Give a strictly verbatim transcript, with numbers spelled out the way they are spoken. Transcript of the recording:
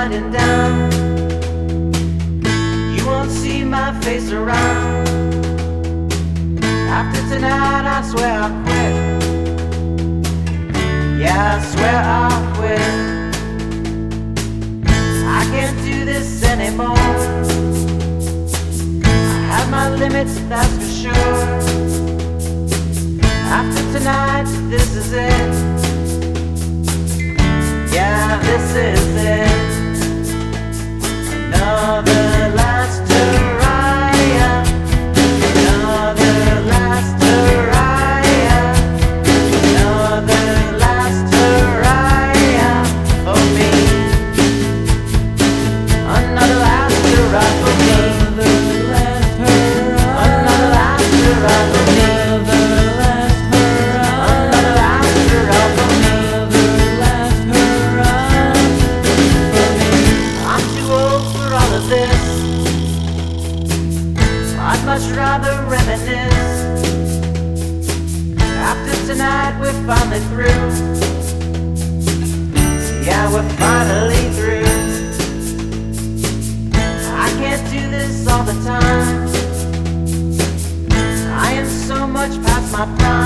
winding down. You won't see my face around. After tonight I swear I'll quit. Yeah, I swear I'll quit. I can't do this anymore. I have my limits, that's for sure. After tonight, this is it. Yeah, this is it. Another last hurrah. Another last hurrah. Another last hurrah for me. Another last hurrah for me. Another last hurrah for me. I'd much rather reminisce. After tonight we're finally through. Yeah, we're finally through. I can't do this all the time. I am so much past my prime.